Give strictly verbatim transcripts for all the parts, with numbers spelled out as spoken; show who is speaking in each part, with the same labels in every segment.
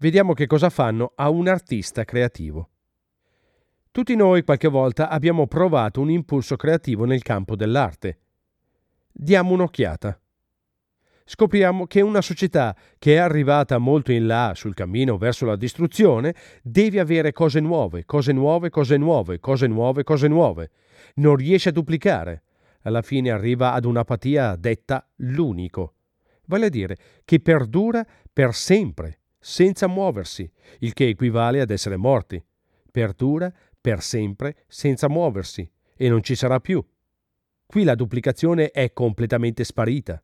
Speaker 1: Vediamo che cosa fanno a un artista creativo. Tutti noi qualche volta abbiamo provato un impulso creativo nel campo dell'arte. Diamo un'occhiata. Scopriamo che una società che è arrivata molto in là sul cammino verso la distruzione deve avere cose nuove, cose nuove, cose nuove, cose nuove, cose nuove. Non riesce a duplicare. Alla fine arriva ad un'apatia detta l'unico. Vale a dire che perdura per sempre, senza muoversi, il che equivale ad essere morti. Perdura per sempre, senza muoversi, e non ci sarà più. Qui la duplicazione è completamente sparita.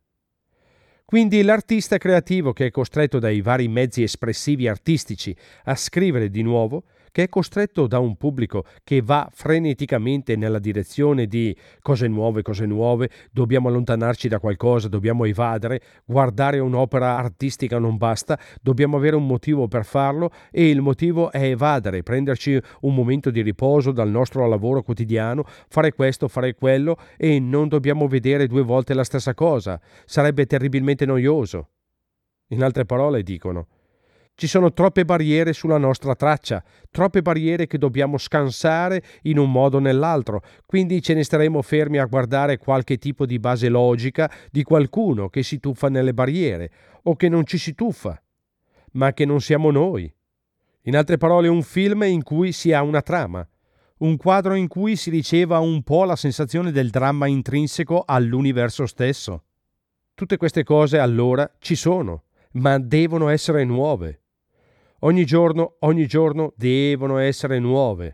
Speaker 1: Quindi l'artista creativo che è costretto dai vari mezzi espressivi artistici a scrivere di nuovo, che è costretto da un pubblico che va freneticamente nella direzione di cose nuove, cose nuove, dobbiamo allontanarci da qualcosa, dobbiamo evadere, guardare un'opera artistica non basta, dobbiamo avere un motivo per farlo e il motivo è evadere, prenderci un momento di riposo dal nostro lavoro quotidiano, fare questo, fare quello e non dobbiamo vedere due volte la stessa cosa, sarebbe terribilmente noioso. In altre parole dicono: ci sono troppe barriere sulla nostra traccia, troppe barriere che dobbiamo scansare in un modo o nell'altro, quindi ce ne staremo fermi a guardare qualche tipo di base logica di qualcuno che si tuffa nelle barriere o che non ci si tuffa, ma che non siamo noi. In altre parole, un film in cui si ha una trama, un quadro in cui si riceva un po' la sensazione del dramma intrinseco all'universo stesso. Tutte queste cose allora ci sono, ma devono essere nuove. Ogni giorno, ogni giorno devono essere nuove.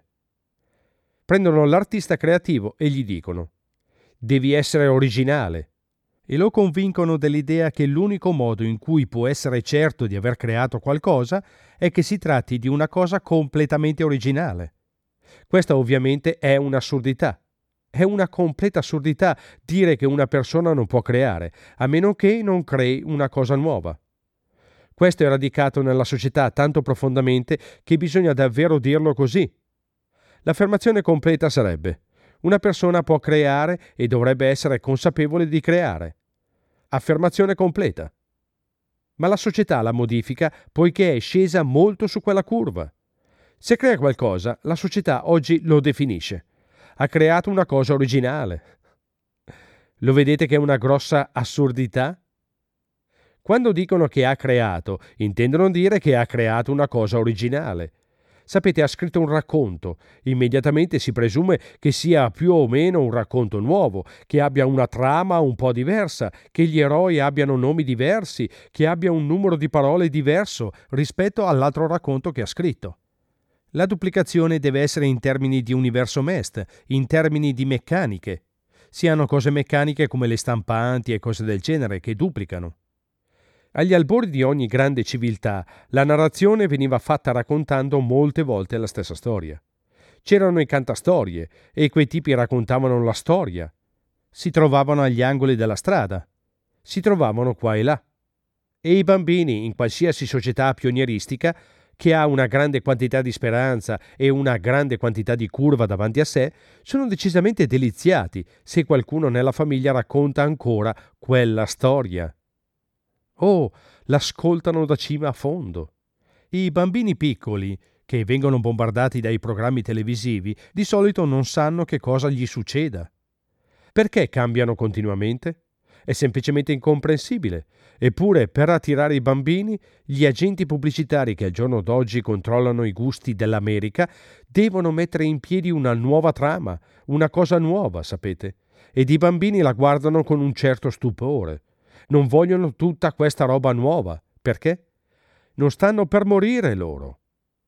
Speaker 1: Prendono l'artista creativo e gli dicono: devi essere originale. E lo convincono dell'idea che l'unico modo in cui può essere certo di aver creato qualcosa è che si tratti di una cosa completamente originale. Questa ovviamente è un'assurdità. È una completa assurdità dire che una persona non può creare, a meno che non crei una cosa nuova. Questo è radicato nella società tanto profondamente che bisogna davvero dirlo così. L'affermazione completa sarebbe: una persona può creare e dovrebbe essere consapevole di creare. Affermazione completa. Ma la società la modifica poiché è scesa molto su quella curva. Se crea qualcosa, la società oggi lo definisce. Ha creato una cosa originale. Lo vedete che è una grossa assurdità? Quando dicono che ha creato, intendono dire che ha creato una cosa originale. Sapete, ha scritto un racconto. Immediatamente si presume che sia più o meno un racconto nuovo, che abbia una trama un po' diversa, che gli eroi abbiano nomi diversi, che abbia un numero di parole diverso rispetto all'altro racconto che ha scritto. La duplicazione deve essere in termini di universo M E S T, in termini di meccaniche. Siano cose meccaniche come le stampanti e cose del genere che duplicano. Agli albori di ogni grande civiltà, la narrazione veniva fatta raccontando molte volte la stessa storia. C'erano i cantastorie, e quei tipi raccontavano la storia. Si trovavano agli angoli della strada. Si trovavano qua e là. E i bambini, in qualsiasi società pionieristica, che ha una grande quantità di speranza e una grande quantità di curva davanti a sé, sono decisamente deliziati se qualcuno nella famiglia racconta ancora quella storia. Oh, l'ascoltano da cima a fondo. I bambini piccoli, che vengono bombardati dai programmi televisivi, di solito non sanno che cosa gli succeda. Perché cambiano continuamente? È semplicemente incomprensibile. Eppure, per attirare i bambini, gli agenti pubblicitari che al giorno d'oggi controllano i gusti dell'America devono mettere in piedi una nuova trama, una cosa nuova, sapete? Ed i bambini la guardano con un certo stupore. Non vogliono tutta questa roba nuova. Perché? Non stanno per morire loro.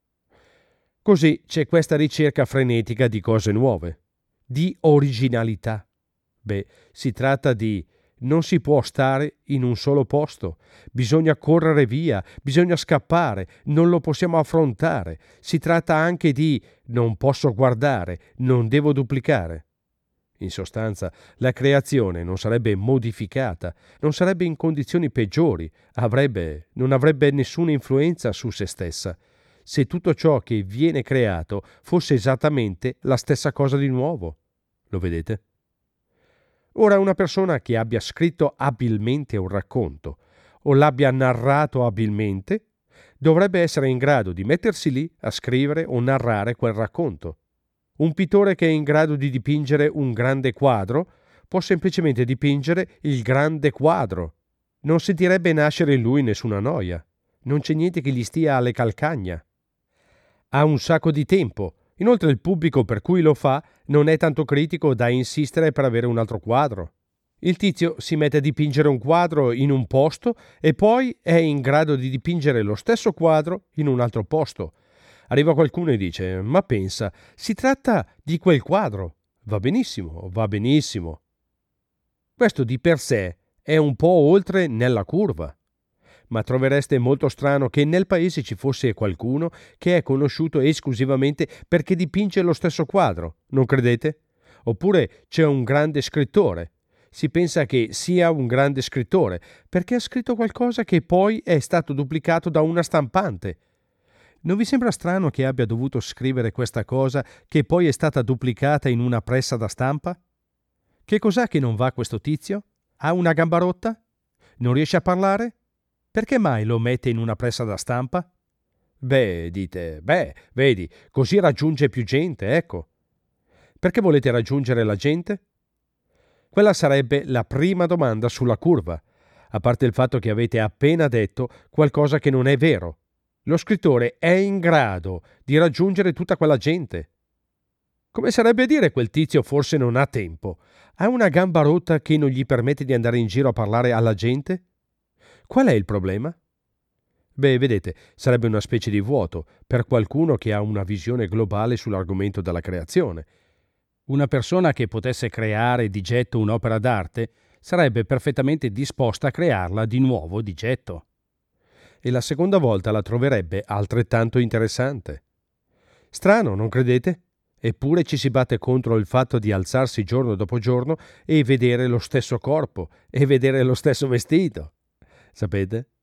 Speaker 1: Così c'è questa ricerca frenetica di cose nuove, di originalità. Beh, si tratta di non si può stare in un solo posto, bisogna correre via, bisogna scappare, non lo possiamo affrontare. Si tratta anche di non posso guardare, non devo duplicare. In sostanza, la creazione non sarebbe modificata, non sarebbe in condizioni peggiori, avrebbe, non avrebbe nessuna influenza su se stessa, se tutto ciò che viene creato fosse esattamente la stessa cosa di nuovo. Lo vedete? Ora, una persona che abbia scritto abilmente un racconto o l'abbia narrato abilmente dovrebbe essere in grado di mettersi lì a scrivere o narrare quel racconto. Un pittore che è in grado di dipingere un grande quadro può semplicemente dipingere il grande quadro. Non sentirebbe nascere in lui nessuna noia. Non c'è niente che gli stia alle calcagna. Ha un sacco di tempo. Inoltre il pubblico per cui lo fa non è tanto critico da insistere per avere un altro quadro. Il tizio si mette a dipingere un quadro in un posto e poi è in grado di dipingere lo stesso quadro in un altro posto. Arriva qualcuno e dice: ma pensa, si tratta di quel quadro. Va benissimo, va benissimo. Questo di per sé è un po' oltre nella curva. Ma trovereste molto strano che nel paese ci fosse qualcuno che è conosciuto esclusivamente perché dipinge lo stesso quadro, non credete? Oppure c'è un grande scrittore. Si pensa che sia un grande scrittore perché ha scritto qualcosa che poi è stato duplicato da una stampante. Non vi sembra strano che abbia dovuto scrivere questa cosa che poi è stata duplicata in una pressa da stampa? Che cos'ha che non va questo tizio? Ha una gamba rotta? Non riesce a parlare? Perché mai lo mette in una pressa da stampa? Beh, dite, beh, vedi, così raggiunge più gente, ecco. Perché volete raggiungere la gente? Quella sarebbe la prima domanda sulla curva, a parte il fatto che avete appena detto qualcosa che non è vero. Lo scrittore è in grado di raggiungere tutta quella gente. Come sarebbe dire quel tizio forse non ha tempo? Ha una gamba rotta che non gli permette di andare in giro a parlare alla gente? Qual è il problema? Beh, vedete, sarebbe una specie di vuoto per qualcuno che ha una visione globale sull'argomento della creazione. Una persona che potesse creare di getto un'opera d'arte sarebbe perfettamente disposta a crearla di nuovo di getto. E la seconda volta la troverebbe altrettanto interessante. Strano, non credete? Eppure ci si batte contro il fatto di alzarsi giorno dopo giorno e vedere lo stesso corpo e vedere lo stesso vestito. Sapete?